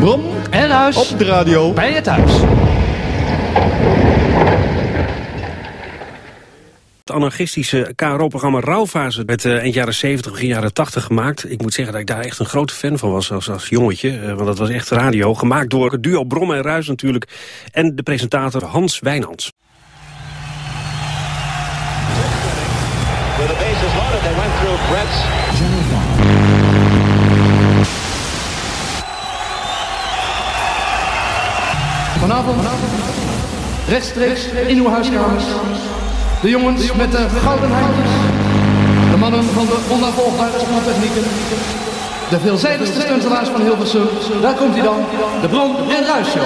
Brom en Ruis op de radio bij je thuis. Het anarchistische KRO-programma Rouwfase werd eind jaren 70, begin jaren 80 gemaakt. Ik moet zeggen dat ik daar echt een grote fan van was als jongetje. Want dat was echt radio. Gemaakt door het duo Brom en Ruis natuurlijk. En de presentator Hans Wijnands. Vanavond rechtstreeks in uw huiskamers. De jongens met de gouden handjes. De mannen van de onnavolgbare spoeltechnieken. De veelzijdigste stuntelaars van Hilversum. Daar komt hij dan, de Brom en Ruis Show.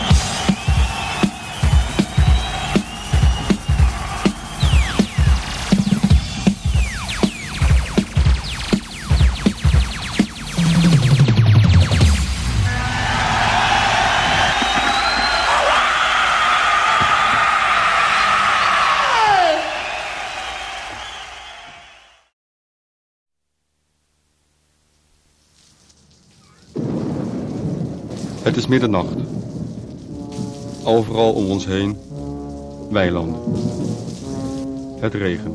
Het is middernacht. Overal om ons heen weilanden. Het regent.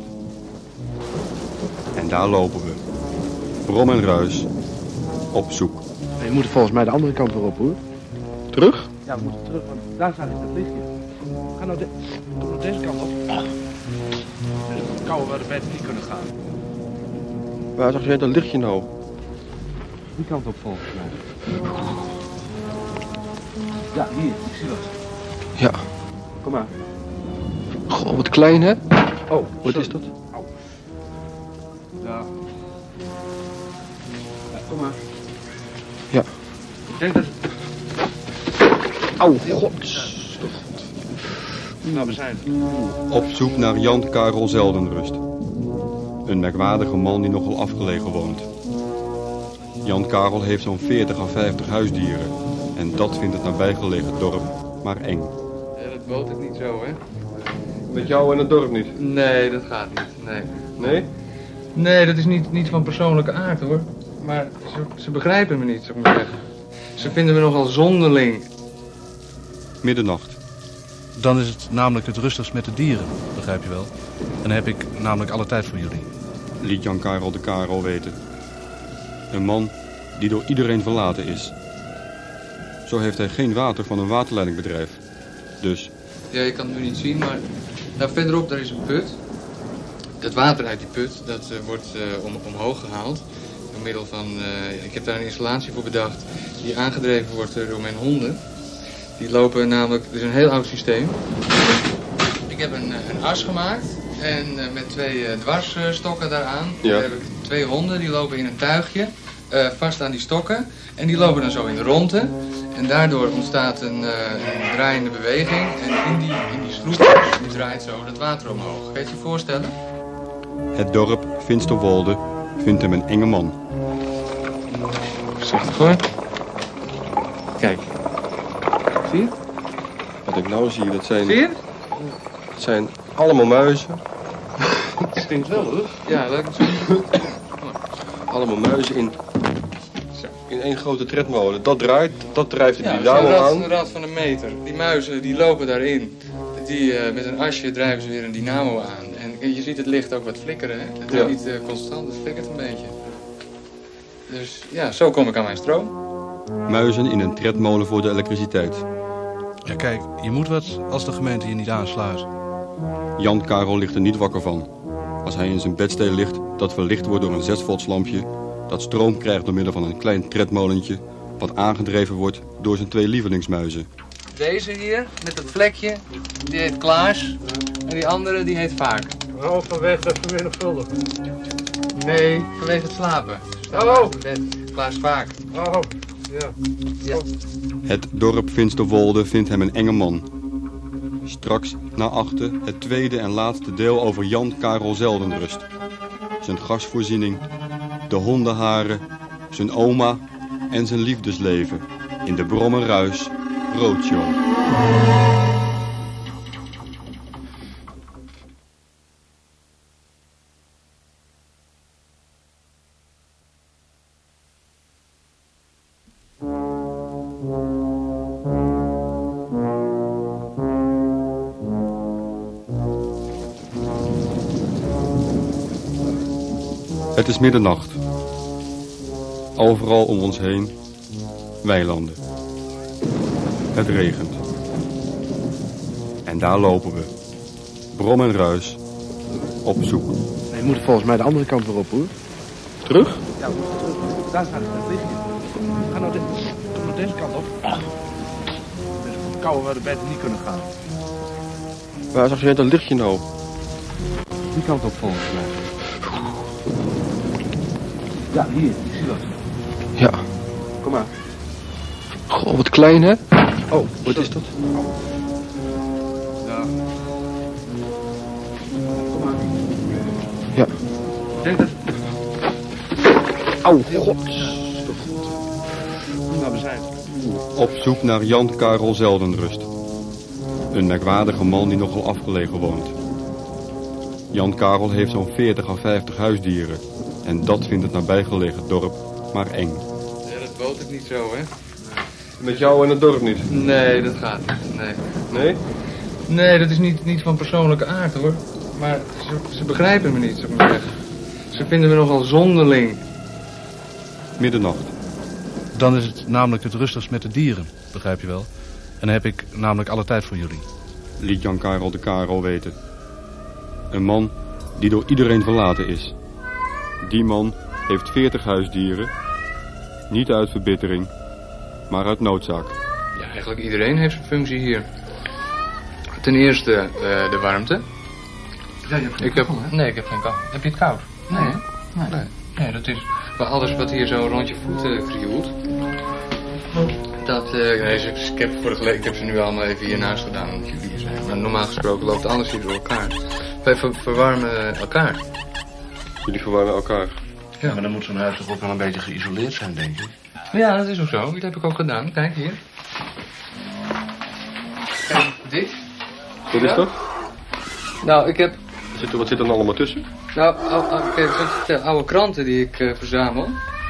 En daar lopen we. Brom en Ruis op zoek. We moeten volgens mij de andere kant weer op, hoor. Terug? Ja, we moeten terug, want daar staat het lichtje. Ga nou deze kant op. Dus het koude waar we beter niet kunnen gaan. Waar zag jij dat lichtje nou? Die kant op volgens mij. Ja, hier, ik zie dat. Ja. Kom maar. Goh, wat klein, hè? Oh, wat is dat? Au. Ja. Ja, kom maar. Ja. Ik denk dat... Au, god. Nou, we zijn Op zoek naar Jan Karel Zeldenrust. Een merkwaardige man die nogal afgelegen woont. Jan Karel heeft zo'n 40 à 50 huisdieren. En dat vindt het nabijgelegen dorp maar eng. Ja, dat woont ik niet zo, hè? Met jou en het dorp niet? Nee, dat gaat niet. Nee. Nee? Nee, dat is niet van persoonlijke aard, hoor. Maar ze begrijpen me niet, zou ik maar zeggen. Ze vinden me nogal zonderling. Middernacht. Dan is het namelijk het rustigst met de dieren, begrijp je wel. En dan heb ik namelijk alle tijd voor jullie. Liet Jan Karel de KRO weten. Een man die door iedereen verlaten is. Zo heeft hij geen water van een waterleidingbedrijf. Dus... Ja, je kan het nu niet zien, maar daar verderop daar is een put. Het water uit die put, dat wordt omhoog gehaald. Door middel van, ik heb daar een installatie voor bedacht, die aangedreven wordt door mijn honden. Die lopen namelijk, het is een heel oud systeem. Ik heb een as gemaakt en met 2 dwarsstokken daaraan. Ja. Daar heb ik 2 honden, die lopen in een tuigje, vast aan die stokken. En die lopen dan zo in de ronde. En daardoor ontstaat een draaiende beweging. En in die sloep die draait zo dat water omhoog. Kan je het je voorstellen? Het dorp Finsterwolde vindt hem een enge man. Voorzichtig hoor. Kijk. Zie je? Wat ik nou zie, dat Zie je? zijn allemaal muizen. Het stinkt wel hoor. Ja, laat ik het zo. Allemaal muizen in één grote tredmolen. Dat drijft die Ja, dynamo zo'n aan. rad van een meter. Die muizen die lopen daarin. Die, met een asje drijven ze weer een dynamo aan. En je ziet het licht ook wat flikkeren. Hè? Het is niet constant, het flikkert een beetje. Dus ja, zo kom ik aan mijn stroom. Muizen in een tredmolen voor de elektriciteit. Ja, kijk, je moet wat als de gemeente je niet aansluit. Jan Karel ligt er niet wakker van. Als hij in zijn bedstee ligt, dat verlicht wordt door een 6-volts lampje... dat stroom krijgt door middel van een klein tredmolentje... wat aangedreven wordt door zijn 2 lievelingsmuizen. Deze hier, met dat vlekje, die heet Klaas. En die andere, die heet Vaak. Oh, vanwege het vermenigvuldigen. Nee, vanwege het slapen. Oh! Klaas Vaak. Oh, ja. Ja. Het dorp Finsterwolde vindt hem een enge man. Straks naar achter het tweede en laatste deel over Jan Karel Zeldenrust. Zijn gasvoorziening, de hondenharen, zijn oma en zijn liefdesleven in de Brom en Ruis Roadshow. Het is middernacht. Overal om ons heen weilanden. Het regent. En daar lopen we. Brom en ruis. Op zoek. Nee, je moet volgens mij de andere kant weer op, hoor. Terug? Ja, terug. Daar staat het lichtje. Ga nou deze kant op. Het is koud waar we beter niet kunnen gaan. Waar zag je net dat lichtje nou? Die kant op volgens mij. Ja, hier. Ik zie dat. Ja. Kom maar. Goh, wat klein, hè? Oh, Wat is dat? Ja. Kom maar. Ja. Ik denk dat... Auw, god. Nou, we zijn. Op zoek naar Jan Karel Zeldenrust. Een merkwaardige man die nogal afgelegen woont. Jan Karel heeft zo'n 40 à 50 huisdieren. En dat vindt het nabijgelegen dorp maar eng. Ja, dat woont ik niet zo, hè? Met jou en het dorp niet? Nee, dat gaat niet. Nee. Nee? Nee, dat is niet van persoonlijke aard, hoor. Maar ze begrijpen me niet, zou ik maar zeggen. Ze vinden me nogal zonderling. Middernacht. Dan is het namelijk het rustigst met de dieren, begrijp je wel. En dan heb ik namelijk alle tijd voor jullie. Liet Jan Karel de Karo weten. Een man die door iedereen verlaten is. Die man heeft 40 huisdieren. Niet uit verbittering, maar uit noodzaak. Ja, eigenlijk iedereen heeft zijn functie hier. Ten eerste de warmte. Ja, je hebt Ik heb geen kou. Heb je het koud? Nee, hè? Nee, dat is... Maar alles wat hier zo rond je voeten krioelt. Dat, ik heb ze nu allemaal even hiernaast gedaan omdat jullie hier zijn. Maar normaal gesproken loopt alles hier door elkaar. Wij verwarmen elkaar. Jullie verwarmen elkaar. Ja, maar dan moet zo'n huis toch ook wel een beetje geïsoleerd zijn, denk ik. Ja, dat is ook zo. Dat heb ik ook gedaan. Kijk hier. Kijk, dit. Wat is dat? Nou, ik heb... Wat zit er dan allemaal tussen? Nou, oude kranten die ik verzamel.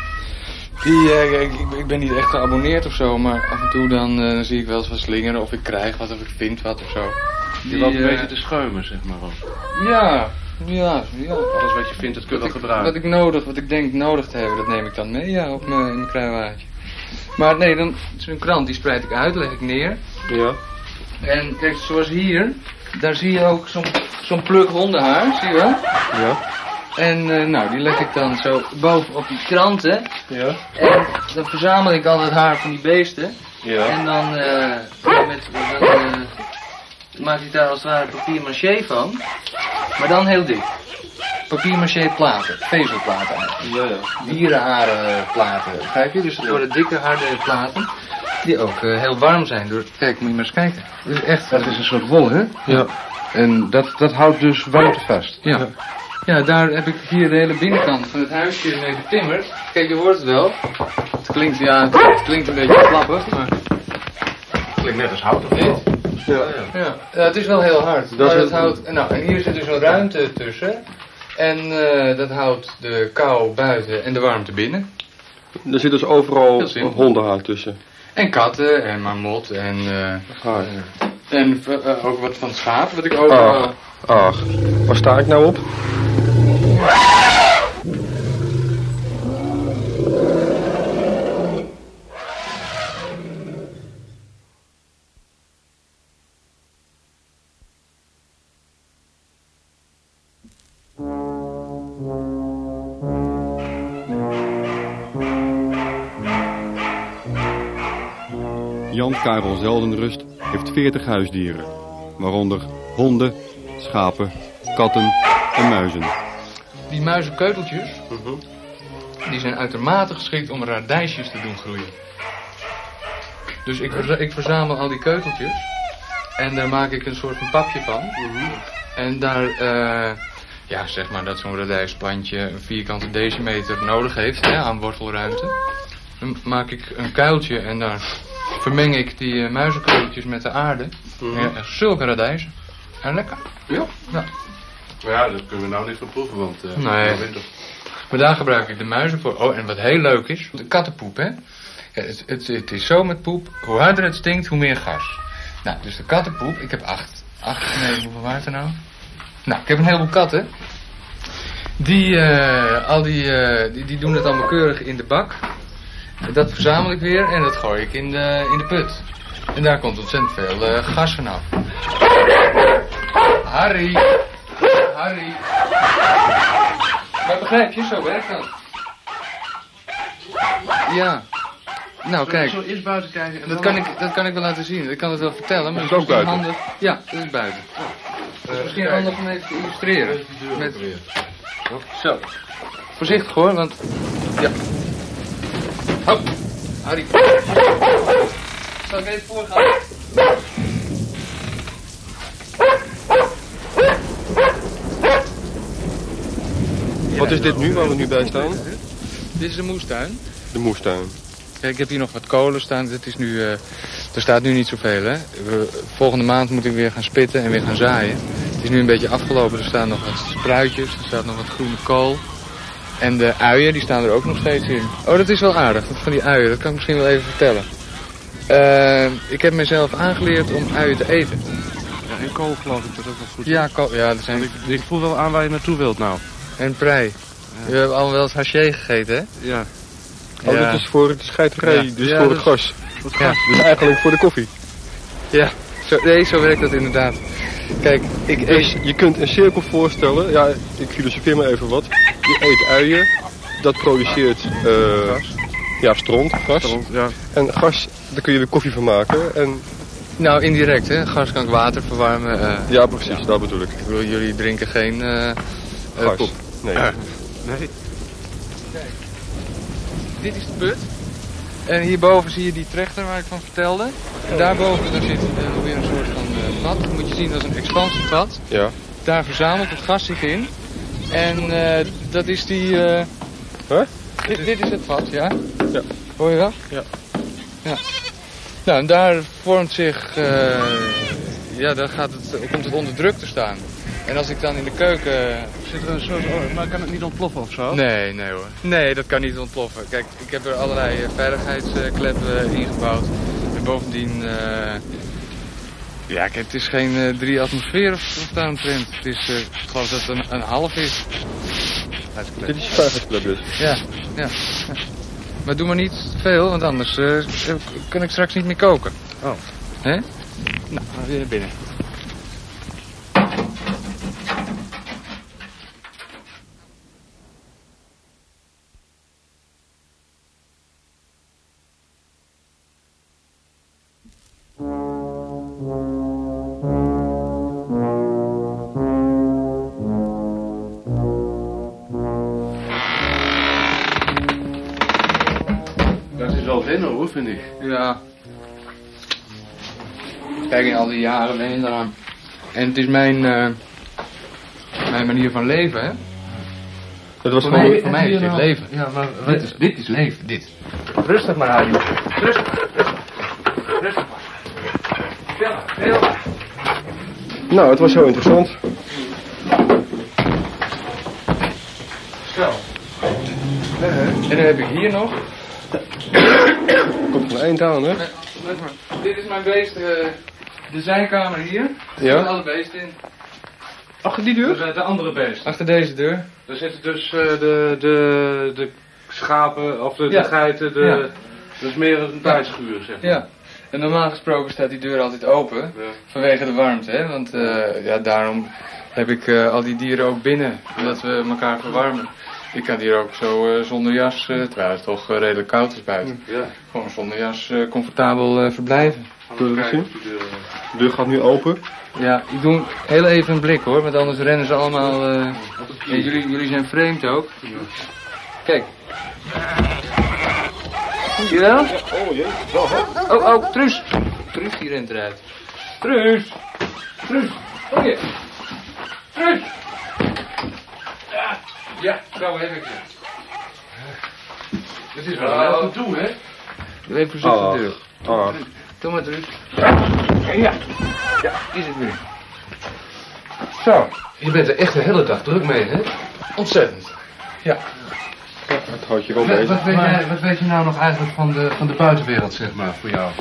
Ik ben niet echt geabonneerd of zo, maar af en toe dan zie ik wel eens wat slingeren of ik krijg wat of ik vind wat of zo. Die loopt een beetje te schuimen, zeg maar. Ja. Alles wat je vindt, dat kun je wel gebruiken. Wat ik denk nodig te hebben, dat neem ik dan mee, ja, in mijn kruiwaardje. Maar nee, dan zo'n krant die spreid ik uit, leg ik neer. Ja. En kijk, zoals hier, daar zie je ook zo'n pluk hondenhaar, zie je wel? Ja. En nou, die leg ik dan zo bovenop die kranten. Ja. En dan verzamel ik al het haar van die beesten. Ja. En dan maak ik daar als het ware papier maché van. Maar dan heel dik. Papier maché platen, vezelplaten eigenlijk. Ja, ja. Dierenharen platen, begrijp je? Dus het worden dikke, harde platen. Die ook heel warm zijn. Kijk, moet je maar eens kijken. Dat is echt, dat is een soort wol, hè? Ja. En dat houdt dus warmte vast. Ja. Ja, daar heb ik hier de hele binnenkant van het huisje mee getimmerd. Kijk, je hoort het wel. Het klinkt een beetje flappig, maar... Het klinkt net als hout, of niet? Ja, het is wel heel hard. Dat Maar is het houdt, nou, en hier zit dus een ruimte tussen. En dat houdt de kou buiten en de warmte binnen. Er zit dus overal Heel simpel. hondenhaar tussen. En katten en marmot en... Haar. en ook wat van het schaap, wat ik overal... Ach, waar sta ik nou op? Jan Karel Zeldenrust heeft 40 huisdieren. Waaronder honden, schapen, katten en muizen. Die muizenkeuteltjes, die zijn uitermate geschikt om radijsjes te doen groeien. Dus ik verzamel al die keuteltjes en daar maak ik een soort van papje van. En daar, ja, zeg maar dat zo'n radijsplantje een vierkante decimeter nodig heeft, hè, aan wortelruimte. Dan maak ik een kuiltje en daar vermeng ik die muizenkeuteltjes met de aarde. Ja, zulke radijzen. En lekker. Ja. Ja. Maar ja, dat kunnen we nou niet verproeven, want... Nee. Maar daar gebruik ik de muizen voor. Oh, en wat heel leuk is, de kattenpoep, hè. Ja, het is zo met poep, hoe harder het stinkt, hoe meer gas. Nou, dus de kattenpoep, ik heb 8. Nee, hoeveel waren het er nou? Nou, ik heb een heleboel katten. Die doen het allemaal keurig in de bak. Dat verzamel ik weer en dat gooi ik in de put. En daar komt ontzettend veel gas vanaf. Harry. Maar begrijp je, zo werkt dat. Ja. Nou, kijk. Zo eerst buiten kijken. En Dat kan ik wel laten zien. Ik kan het wel vertellen. Maar Dat is ook buiten? handig. Ja, dat is buiten. Dat is misschien handig om even te illustreren. Met... Zo. Voorzichtig hoor, want... Ja. Hop. Harry. Zal ik even voorgaan? Wat is dit nu, waar we nu bij staan? Dit is de moestuin. De moestuin. Kijk, ik heb hier nog wat kolen staan. Dit is nu, er staat nu niet zoveel, hè. Volgende maand moet ik weer gaan spitten en weer gaan zaaien. Het is nu een beetje afgelopen. Er staan nog wat spruitjes, er staat nog wat groene kool. En de uien, die staan er ook nog steeds in. Oh, dat is wel aardig, van die uien. Dat kan ik misschien wel even vertellen. Ik heb mezelf aangeleerd om uien te eten. Ja, en kool geloof ik, dat ook wel goed. Ja, kool, ja, dat zijn... Ik voel wel aan waar je naartoe wilt nou. En prei. Je hebt allemaal wel eens haché gegeten, hè? Ja. Oh, Ja. dit is voor de scheiterij, Ja. dus Ja, voor dat het gas. Ja. Dus eigenlijk voor de koffie. Ja, zo werkt dat inderdaad. Kijk, ik Dus eet... je kunt een cirkel voorstellen. Ja, ik filosofeer maar even wat. Je eet uien. Dat produceert stront, gas. Ja. En gas, daar kun je weer koffie van maken. En Nou, indirect, hè. Gas kan ik water verwarmen. ja, precies, dat bedoel ik. Ik bedoel, jullie drinken geen Gas. pop. Nee. Nee. Dit is de put. En hierboven zie je die trechter waar ik van vertelde. En daarboven daar zit weer een soort van vat. Dat moet je zien als een expansievat. Ja. Daar verzamelt het gas zich in. En dat is die... Dit is het vat, ja? Ja. Hoor je wel? Ja. Ja. Nou, en daar vormt zich... dan komt het onder druk te staan. En als ik dan in de keuken... Zit er een soort... maar kan het niet ontploffen of zo? Nee hoor. Nee, dat kan niet ontploffen. Kijk, ik heb er allerlei veiligheidskleppen ingebouwd. En bovendien... kijk, het is geen 3 atmosfeer of daaromtrent. Het is, ik geloof dat het een half is. Dit is je veiligheidsklep dus. Ja. Maar doe maar niet te veel, want anders kan ik straks niet meer koken. Oh. Hè? Nou, weer binnen. Dat is wel wennen hoor, vind ik. Ja. Kijk, in al die jaren ben je eraan. En het is mijn manier van leven, hè? Dat was Voor gewoon... mij is dit leven. Ja, maar Dit is leven, dit. Rustig maar, Harry. Rustig maar. Veel maar. Nou, het was heel interessant. Zo. En dan heb ik hier nog... Komt van eind aan, hè? Dit is mijn beest, de zijkamer hier. Er Ja. zitten alle beesten in. Achter die deur? De andere beest. Achter deze deur. Daar zitten dus de schapen, of de geiten, Ja. dat is meer een bijschuur, zeg maar. Ja. En normaal gesproken staat die deur altijd open. Ja. Vanwege de warmte, hè. Want daarom heb ik al die dieren ook binnen. Omdat we elkaar verwarmen. Ik kan hier ook zo zonder jas, terwijl het toch redelijk koud is buiten. Ja. Gewoon zonder jas comfortabel verblijven. Kun je dat zien? De deur gaat nu open. Ja, ik doe heel even een blik hoor, want anders rennen ze allemaal... Ja, jullie zijn vreemd ook. Kijk. Zie je wel? Oh jee. Oh, Truus. Truus die rent eruit. Truus. Kom hier. Truus. Ja, zo heb ik je. Het is wel heel te doen, hè? Doe even voorzichtig de deur. Ah. Kom maar, Truus. Ja, is het nu. Zo. Je bent er echt de hele dag druk mee, hè? Ontzettend. Ja. Het houdt je wel bezig. Wat weet je nou nog eigenlijk van de buitenwereld, zeg maar, voor jou?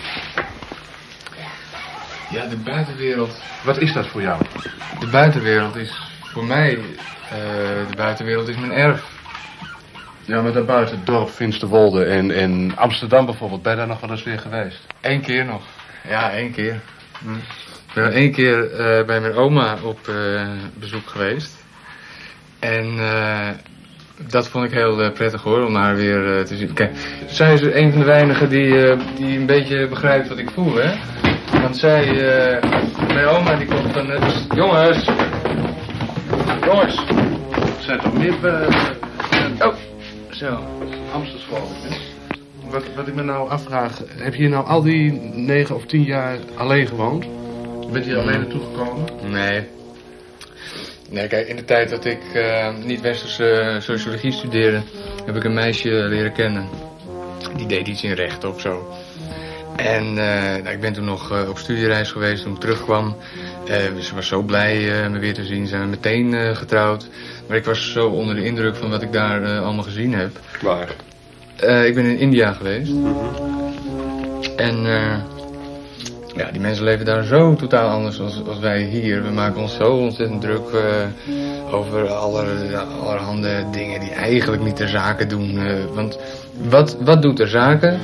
Ja, de buitenwereld. Wat is dat voor jou? De buitenwereld is voor mij, de buitenwereld is mijn erf. Ja, maar daarbuiten het dorp Finsterwolde en Amsterdam bijvoorbeeld, ben je daar nog wel eens weer geweest? 1 keer nog. Ja, 1 keer. Ik ben 1 keer bij mijn oma op bezoek geweest. En dat vond ik heel prettig hoor, om haar weer te zien. Kijk, zij is een van de weinigen die een beetje begrijpt wat ik voel, hè. Want mijn oma die komt van... jongens! Jongens! Er zijn toch meer... Oh, zo. Amsterdam. Wat ik me nou afvraag, heb je hier nou al die 9 of 10 jaar alleen gewoond? Bent je hier alleen naartoe gekomen? Nee. Nee, kijk, in de tijd dat ik niet westerse sociologie studeerde, heb ik een meisje leren kennen. Die deed iets in rechten of zo. En ik ben toen nog op studiereis geweest toen ik terugkwam. Ze was zo blij me weer te zien. Zijn we meteen getrouwd. Maar ik was zo onder de indruk van wat ik daar allemaal gezien heb. Waar? Ik ben in India geweest. En ja, die mensen leven daar zo totaal anders als wij hier. We maken ons zo ontzettend druk over allerhande dingen die eigenlijk niet ter zake doen. Want wat doet ter zake?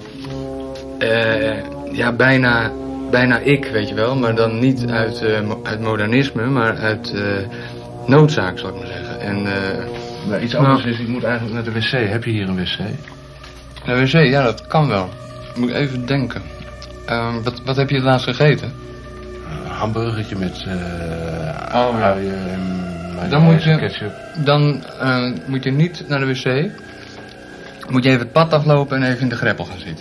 Ja, bijna ik, weet je wel. Maar dan niet uit modernisme, maar uit noodzaak, zal ik maar zeggen. En, maar iets anders is, ik moet eigenlijk naar de wc. Heb je hier een wc? Een wc, ja, dat kan wel. Ik moet even denken. Wat heb je het laatst gegeten? Een hamburgertje met ja. uien en ketchup. Dan moet je niet naar de wc. Moet je even het pad aflopen en even in de greppel gaan zitten.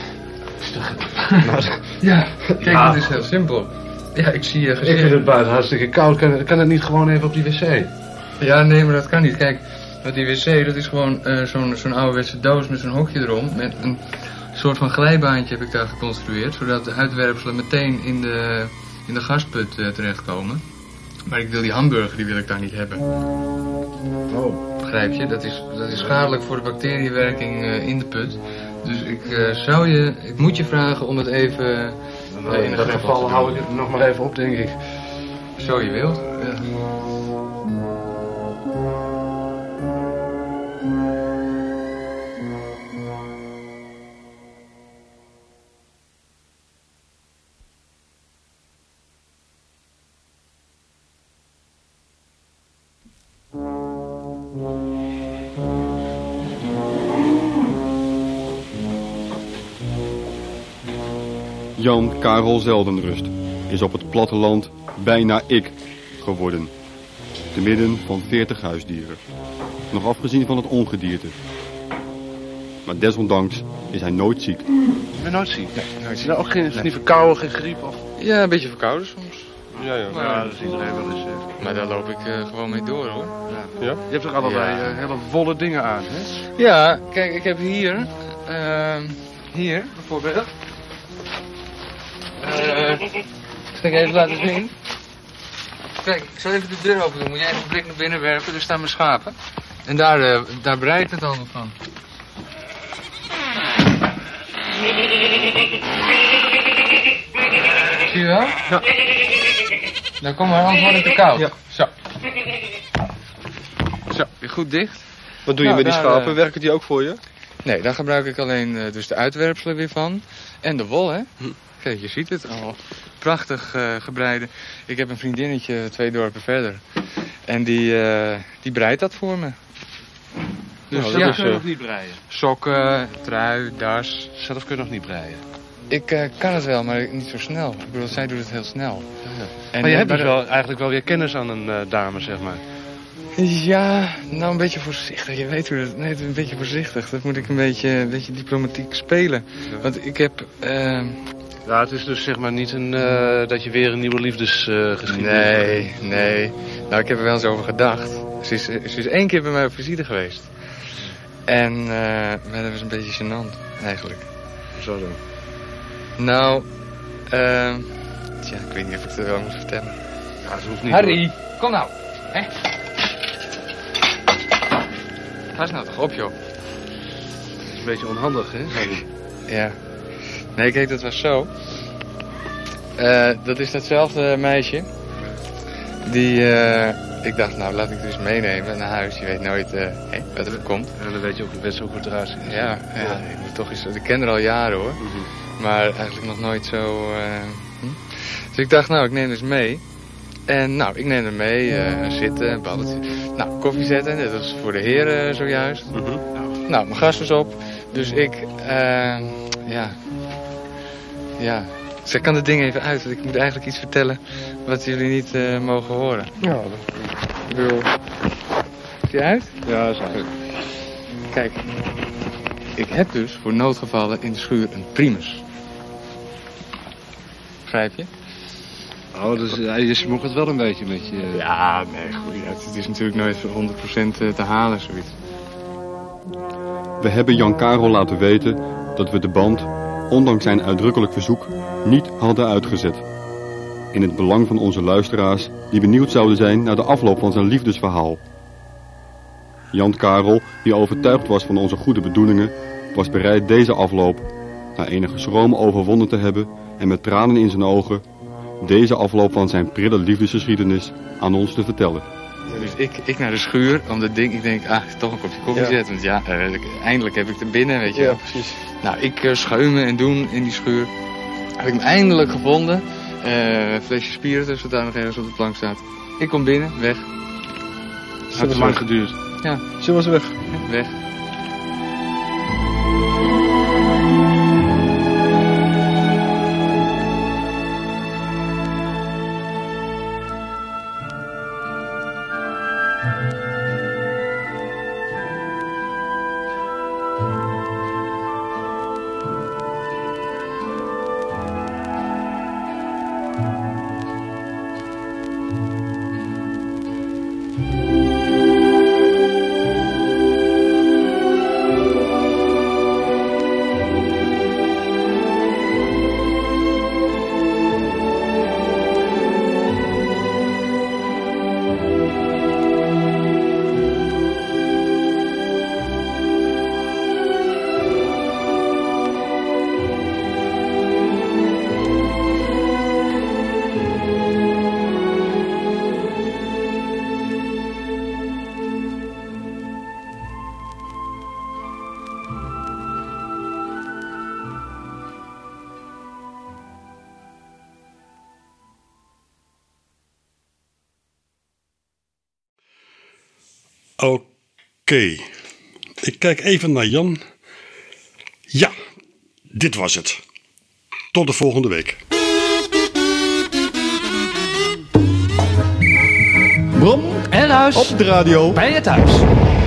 Ja, kijk, dat is heel simpel. Ja, ik zie je gezicht. Ik vind het buiten hartstikke koud. Kan het niet gewoon even op die wc? Ja, nee, maar dat kan niet. Kijk, want die wc, dat is gewoon zo'n ouderwetse doos met zo'n hokje erom. Met een soort van glijbaantje heb ik daar geconstrueerd. Zodat de uitwerpselen meteen in de gasput terechtkomen. Maar ik wil die hamburger, die wil ik daar niet hebben. Oh. Begrijp je? Dat is schadelijk voor de bacteriënwerking in de put. Dus ik moet je vragen om het even in dat geval hou ik het nog maar even op, denk ik. Zo je wilt. Ja. Jan Karel Zeldenrust is op het platteland bijna ik geworden. Te midden van 40 huisdieren. Nog afgezien van het ongedierte. Maar desondanks is hij nooit ziek. Ik ben nooit ziek. Nee, nooit ziek. Nou, ook niet verkouden, geen griep of... Ja, een beetje verkouden soms. Ja. Maar dat is iedereen wel eens. Maar daar loop ik gewoon mee door, hoor. Ja. Je hebt toch allerlei hele wolle dingen aan, hè? Ja, kijk, ik heb hier bijvoorbeeld. Ik zal je even laten zien. Kijk, ik zal even de deur open doen. Moet je even een blik naar binnen werpen. Er staan mijn schapen. En daar breidt het allemaal van. Zie je wel? Ja. Nou kom maar, anders wordt het te koud. Ja. Zo, weer goed dicht. Wat doe je met die schapen? Werken die ook voor je? Nee, daar gebruik ik alleen dus de uitwerpselen weer van. En de wol, hè. Kijk, je ziet het al. Prachtig gebreide. Ik heb een vriendinnetje 2 dorpen verder. En die breidt dat voor me. Dus Dus zelf kun je nog niet breien? Sokken, trui, das. Zelf kun je nog niet breien? Ik kan het wel, maar niet zo snel. Ik bedoel, zij doet het heel snel. Ja. En, maar je hebt dus eigenlijk wel weer kennis aan een dame, zeg maar. Ja, nou een beetje voorzichtig. Je weet hoe dat... Nee, een beetje voorzichtig. Dat moet ik een beetje diplomatiek spelen. Ja. Want ik heb... Ja, het is dus zeg maar niet dat je weer een nieuwe liefdesgeschiedenis... Nee. Nou, ik heb er wel eens over gedacht. Ze is 1 keer bij mij op visite geweest. En dat was een beetje gênant, eigenlijk. Zo dan. Nou, ik weet niet of ik het wel moet vertellen. Ja, dat hoeft niet. Harry, kom nou. Hè? Ga nou toch op, joh. Dat is een beetje onhandig, hè, Harry? Ja. Nee, kijk, dat was zo. Dat is datzelfde meisje. Die ik dacht, nou laat ik het dus meenemen naar huis. Je weet nooit wat er komt. En dan weet je ook best zo goed eruit zien. Ja, ik moet toch eens. Ik ken er al jaren hoor. Maar eigenlijk nog nooit zo. Dus ik dacht, nou, ik neem dus mee. En nou, ik neem er mee, zitten, een babbeltje. Nou, koffie zetten, dat was voor de heren zojuist. Nou, mijn gast was op. Dus ik, Zeg, kan het ding even uit, want ik moet eigenlijk iets vertellen wat jullie niet mogen horen. Ja, Ik bedoel, is die uit? ja, is uit. Kijk, ik heb dus voor noodgevallen in de schuur een Primus. Begrijp je? Oh, dus je smokkelt wel een beetje met je... Ja, nee, goed. Ja, het is natuurlijk nooit 100% te halen, zoiets. We hebben Jan Karel laten weten dat we de band, ondanks zijn uitdrukkelijk verzoek, niet hadden uitgezet. In het belang van onze luisteraars die benieuwd zouden zijn naar de afloop van zijn liefdesverhaal. Jan Karel, die overtuigd was van onze goede bedoelingen, was bereid deze afloop, na enige schroom overwonnen te hebben en met tranen in zijn ogen, deze afloop van zijn prille liefdesgeschiedenis aan ons te vertellen. Dus ik naar de schuur om dat ding, ik denk, toch een kopje koffie zetten. Want eindelijk heb ik er binnen, weet je. Ja, precies. Nou, ik schuimen en doen in die schuur. Heb ik hem eindelijk gevonden. Flesje spiritus, wat daar nog ergens op de plank staat. Ik kom binnen, weg. Het heeft lang geduurd. Ja. Ze was weg. Weg. Oké. Ik kijk even naar Jan. Ja, dit was het. Tot de volgende week. Brom en Ruis Op de radio. bij je thuis.